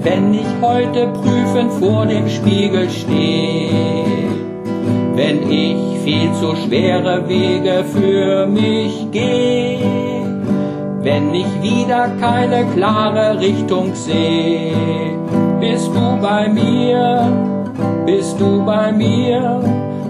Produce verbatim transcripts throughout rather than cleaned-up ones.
wenn ich heute prüfend vor dem Spiegel stehe, wenn ich viel zu schwere Wege für mich gehe, wenn ich wieder keine klare Richtung sehe, bist du bei mir, bist du bei mir,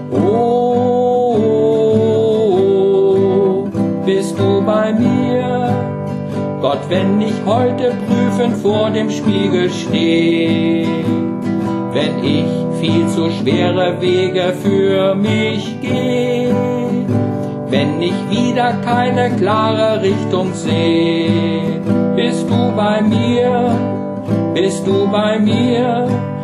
oh, bist du bei mir. Gott, wenn ich heute prüfend vor dem Spiegel stehe, wenn ich viel zu schwere Wege für mich gehe, wenn ich wieder keine klare Richtung sehe, bist du bei mir, bist du bei mir,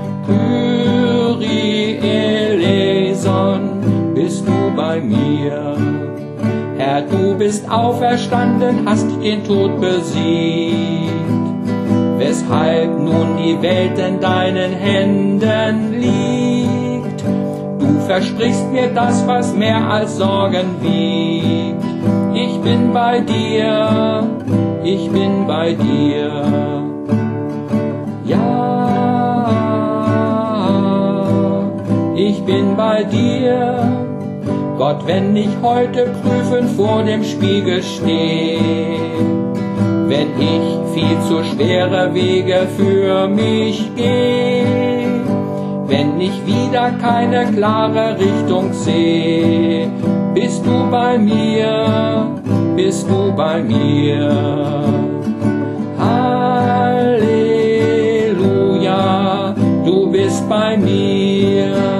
Kyrie eleison, bist du bei mir. Herr, du bist auferstanden, hast den Tod besiegt, weshalb nun die Welt in deinen Händen liegt. Du versprichst mir das, was mehr als Sorgen wiegt. Ich bin bei dir, ich bin bei dir. Ja, ich bin bei dir. Gott, wenn ich heute prüfend vor dem Spiegel stehe, wenn ich viel zu schwere Wege für mich gehe, wenn ich wieder keine klare Richtung sehe, bist du bei mir, bist du bei mir. Halleluja, du bist bei mir.